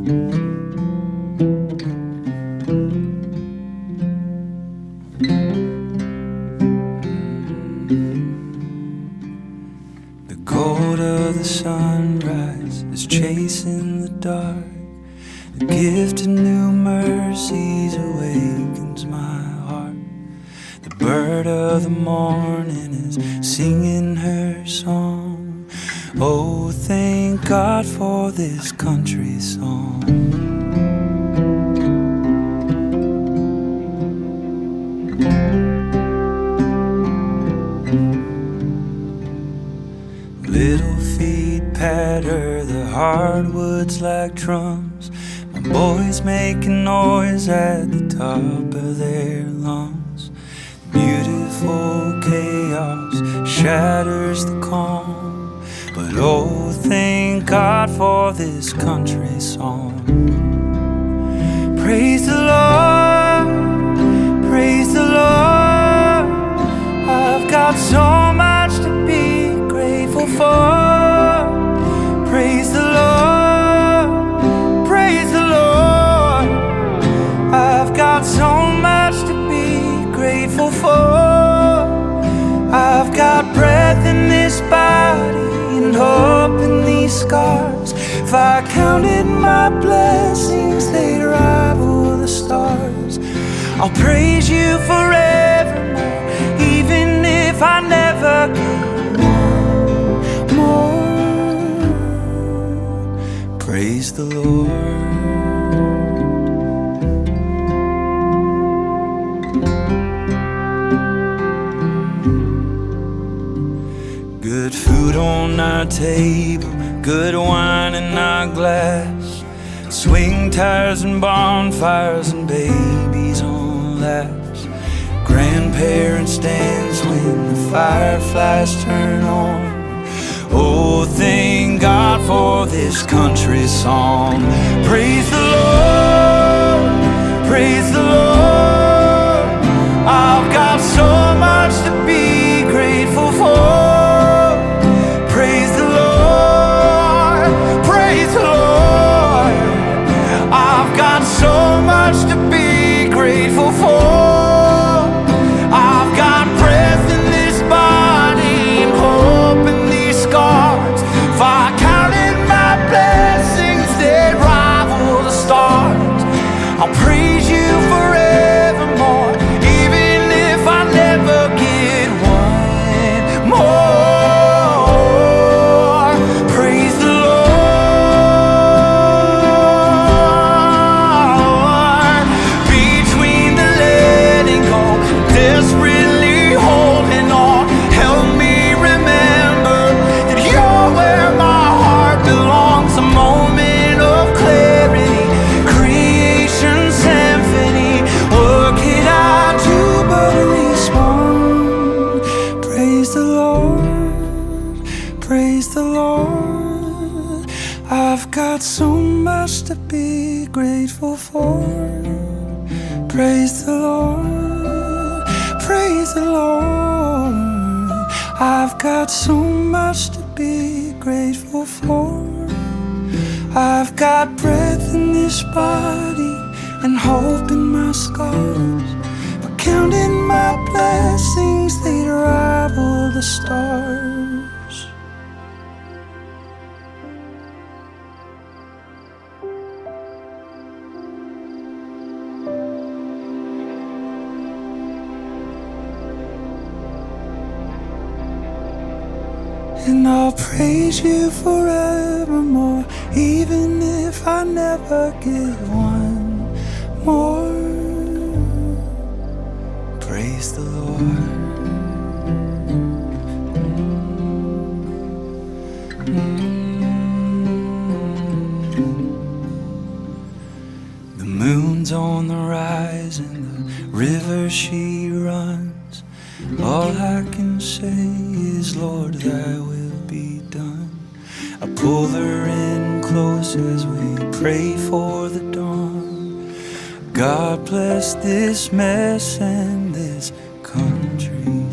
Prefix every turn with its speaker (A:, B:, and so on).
A: The gold of the sunrise is chasing the dark. The gift of new mercies awakens my heart. The bird of the morning is singing her song. Oh, thank God for this country song. Little feet patter the hardwoods like drums. My boys making noise at the top of their lungs. Beautiful chaos shatters the calm. But oh, thank God for this country song. Praise the Lord, praise the Lord. I've got so much to be grateful for. Praise the Lord, praise the Lord. I've got so much to be grateful for. I've got breath in this body and hope in these scars. If I counted my blessings, they'd rival the stars. I'll praise you forevermore, even if I never get more. Praise the Lord. Good food on our table, good wine in our glass, swing tires and bonfires and babies on laps. Grandparents dance when the fireflies turn on. Oh, thank God for this country song. Praise the Lord, praise the Lord. I've got so much to be grateful for. Praise the Lord, praise the Lord. I've got so much to be grateful for. I've got breath in this body and hope in these scars. If I counted my blessings, they'd rival the stars. I'll praise you forevermore, even if I never get one more. Praise the Lord. Between the letting go, desperately holding on, help me remember that you're where my heart belongs. A moment of clarity, creation symphony. What can I do but respond? Praise the Lord, praise the Lord. I've got so much to be grateful for. Praise the Lord, praise the Lord. I've got so much to be grateful for. I've got breath in this body and hope in my scars. But counting my blessings, they'd rival the stars. And I'll praise you forevermore, even if I never get one more. Praise the Lord. The moon's on the rise and the river she runs. All I can say is, Lord, thy will be done. I pull her in close as we pray for the dawn. God bless this mess and this country.